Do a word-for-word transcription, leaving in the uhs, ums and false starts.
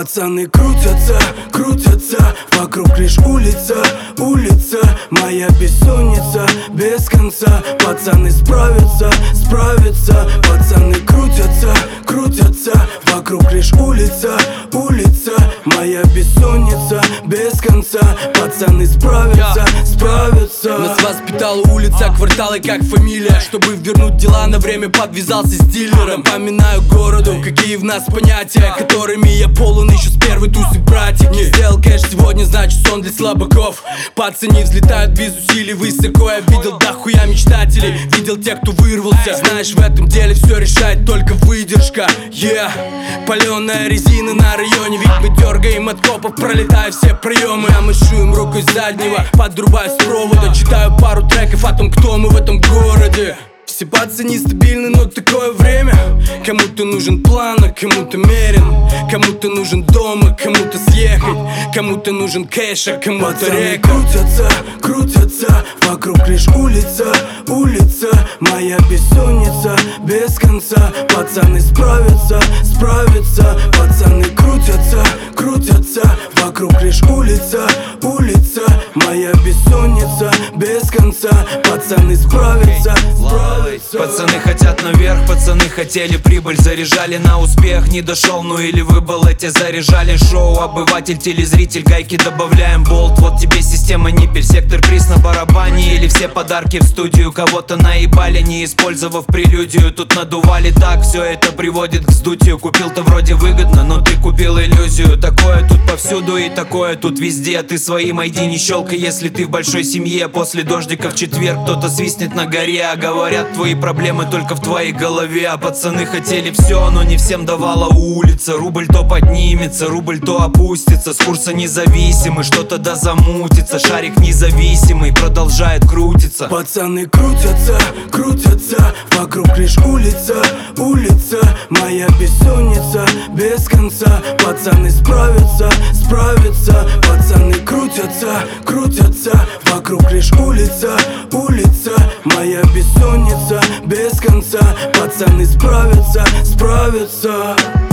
Пацаны крутятся, крутятся, вокруг лишь улица, улица. Моя бессонница без конца. Пацаны справятся, справятся. Пацаны крутятся, крутятся, вокруг лишь улица, улица. Моя бессонница без конца. Пацаны справятся, справятся. Нас воспитала улица, кварталы как фамилия. Чтобы вернуть дела на время, подвязался с дилером. Напоминаю городу, какие в нас понятия, которыми я полон еще с первой тусы братики. Сделал кэш сегодня, значит сон для слабаков. Пацаны взлетают без усилий высоко. Я видел дохуя мечтателей, видел тех, кто вырвался. Знаешь, в этом деле все решает только выдержка. Yeah. Паленая резина на районе, ведь мы дергаем от копов, пролетая все проемы. А мы шуем рукой заднего, подрубаю с провода. Читаю пару треков о том, кто мы в этом городе. Все пацаны стабильны, но такое время. Кому-то нужен план, а кому-то мерен. Кому-то нужен дом, а кому-то съехать. Кому-то нужен кэш, а кому-то река. Крутятся, крутятся, вокруг лишь улица, улица. Моя бессонница без конца. Пацаны справятся, справятся. Пацаны крутятся, крутятся, вокруг лишь улица, улица. Моя бессонница без конца. Пацаны справятся, справятся. Пацаны хотят наверх, пацаны хотели прибыль. Заряжали на успех, не дошел, ну или выбыл, эти заряжали шоу. Обыватель, телезритель, гайки добавляем болт. Вот тебе система ниппель, сектор приз на барабане. Или все подарки в студию, кого-то наебали, не использовав прелюдию. Тут надували так, все это приводит к вздутию. Купил-то вроде выгодно, но ты купил иллюзию. Такое тут повсюду и такое тут везде. Ты своим айди не щелкай, если ты в большой семье. После дождика в четверг кто-то свистнет на горе. А говорят, твои проблемы только в твоей голове. А пацаны хотели все, но не всем давала улица. Рубль то поднимется, рубль то опустится. С курса независимый, что-то да замутится. Шарик независимый продолжает крутиться. Пацаны крутятся, крутятся, вокруг лишь улица, улица. Моя бессонница без конца. Пацаны справятся, справятся. Пацаны крутятся, крутятся, вокруг лишь улица, улица. Моя бессонница без конца. Пацаны справятся, справятся.